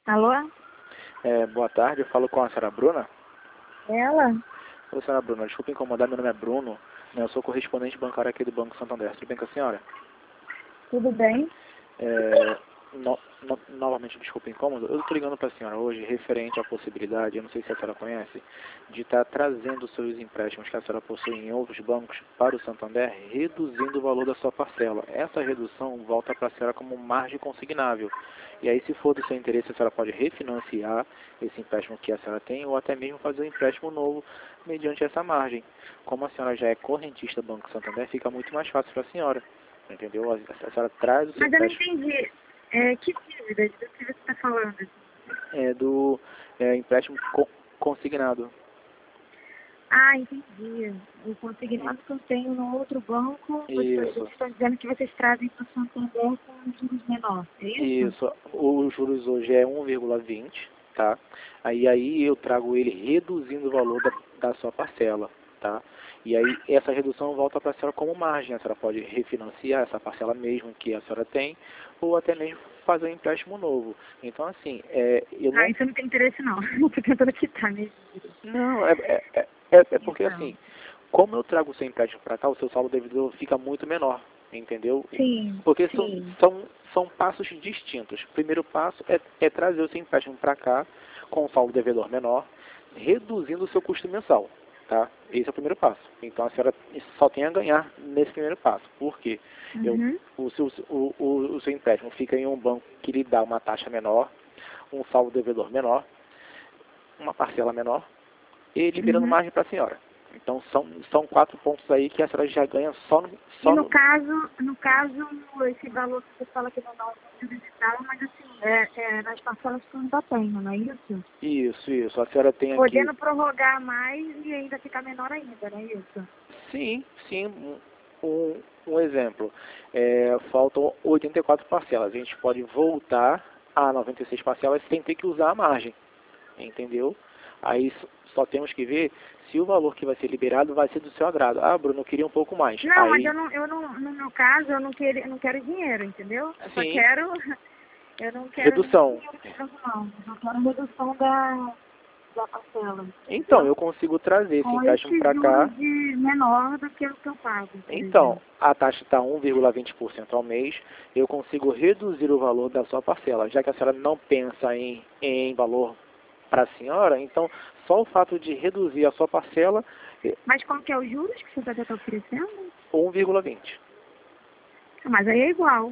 Alô? Boa tarde, eu falo com a senhora Bruna. Ela? Oi, senhora Bruna, desculpe incomodar, meu nome é Bruno, né, eu sou correspondente bancário aqui do Banco Santander. Tudo bem com a senhora? Tudo bem? Novamente, desculpe o incômodo, eu estou ligando para a senhora hoje referente à possibilidade, eu não sei se a senhora conhece, de estar trazendo os seus empréstimos que a senhora possui em outros bancos para o Santander, reduzindo o valor da sua parcela. Essa redução volta para a senhora como margem consignável. E aí, se for do seu interesse, a senhora pode refinanciar esse empréstimo que a senhora tem ou até mesmo fazer um empréstimo novo mediante essa margem. Como a senhora já é correntista do Banco Santander, fica muito mais fácil para a senhora. Entendeu? A senhora traz o seu Mas eu não empréstimo. entendi. Que dívida? Do que você está falando? Do empréstimo consignado. Ah, entendi. O consignado que eu tenho no outro banco, vocês Isso. estão dizendo que vocês trazem para o Santander com juros menores, é isso? Isso. Os juros hoje é 1,20, tá? Aí eu trago ele reduzindo o valor da sua parcela, tá? E aí essa redução volta para a senhora como margem. A senhora pode refinanciar essa parcela mesmo que a senhora tem, ou até mesmo fazer um empréstimo novo. Então, assim, eu não... Isso eu não tenho interesse não. Estou tentando quitar minhas dívidas. Não, é porque Então, assim, como eu trago o seu empréstimo para cá, o seu saldo devedor fica muito menor, entendeu? sim, Porque sim. são passos distintos. O primeiro passo é trazer o seu empréstimo para cá com o saldo devedor menor, reduzindo o seu custo mensal, tá? Esse é o primeiro passo. Então a senhora só tem a ganhar nesse primeiro passo. Por quê? Uhum. O seu empréstimo fica em um banco que lhe dá uma taxa menor, um saldo devedor menor, uma parcela menor, e liberando Uhum. margem para a senhora. Então são 4 pontos aí que a senhora já ganha E no caso, esse valor que você fala que não dá um juros e tal, mas assim, nas parcelas que eu ainda tenho, não é isso? Isso. A senhora tem aqui... Podendo prorrogar mais e ainda ficar menor ainda, não é isso? Sim. Um exemplo. Faltam 84 parcelas. A gente pode voltar a 96 parcelas sem ter que usar a margem. Entendeu? Aí só temos que ver se o valor que vai ser liberado vai ser do seu agrado. Ah, Bruno, eu queria um pouco mais. Não, mas Aí, eu não, no meu caso, eu não quero dinheiro, entendeu? Eu só sim, quero, eu não quero nem redução. dinheiro de novo, não. Eu só quero redução da parcela, Então, entendeu? eu consigo trazer esse Com empréstimo esse para cá. juros de menor do que o que eu pago, por Então, exemplo. a taxa está 1,20% ao mês, eu consigo reduzir o valor da sua parcela. Já que a senhora não pensa em valor para a senhora, então só o fato de reduzir a sua parcela, Mas qual que é os juros que você está oferecendo? 1,20. Mas aí é igual.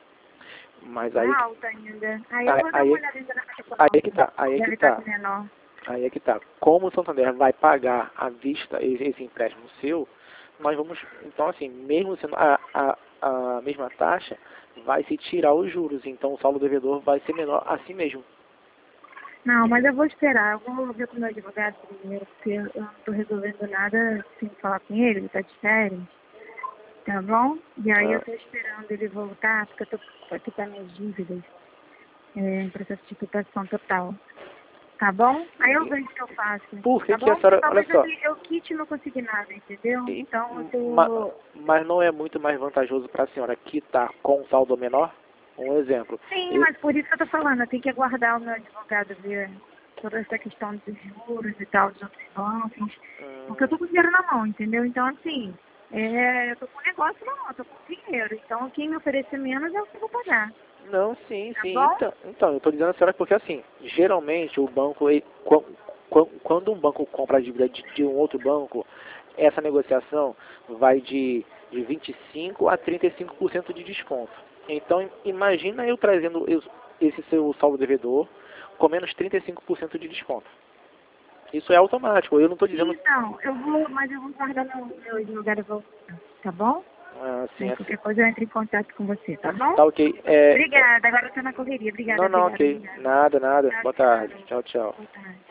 Mas É aí, alta ainda. Aí eu vou dar uma aí, olhada ainda na caixa aí que econômica. tá, aí é que Deve estar tá. com menor. Aí é que tá. Como o Santander vai pagar à vista esse empréstimo seu, nós vamos, então assim, mesmo sendo a mesma taxa, vai se tirar os juros, então o saldo devedor vai ser menor assim mesmo. Não, mas eu vou esperar. Eu vou ver com o meu advogado primeiro, porque eu não estou resolvendo nada sem falar com ele, ele está de férias. Tá bom? E aí eu Ah, estou esperando ele voltar, porque eu estou para quitar minhas dívidas. Em processo de quitação total. Tá bom? Aí eu vejo o que eu faço. por que Tá que a bom? Porque senhora, olha talvez só, eu quite meu consignado, entendeu? e- Então eu ma- tô... mas não é muito mais vantajoso para a senhora quitar com um saldo menor? Um exemplo. Sim, Eu, mas por isso que eu tô falando, eu tenho que aguardar o meu advogado ver toda essa questão dos juros e tal, dos outros bancos, porque eu tô com dinheiro na mão, entendeu? Então, assim, eu tô com negócio na mão, eu tô com dinheiro. Então, quem me oferecer menos é o que eu vou pagar, Não, sim. tá bom? Então eu estou dizendo a senhora porque assim, geralmente o banco, quando um banco compra a dívida de um outro banco, essa negociação vai de 25% a 35% de desconto. Então imagina eu trazendo esse seu saldo devedor com menos 35% de desconto. Isso é automático, eu não estou dizendo Então, mas eu vou guardar meu advogado voltar, tá bom? assim, Aí assim. qualquer coisa eu entro em contato com você, tá bom? Tá ok. Obrigada, agora eu tô na correria. Obrigada, Não, obrigada, ok. obrigada. Nada. Tchau, Boa tarde. tchau. Tchau, tchau. Boa tarde.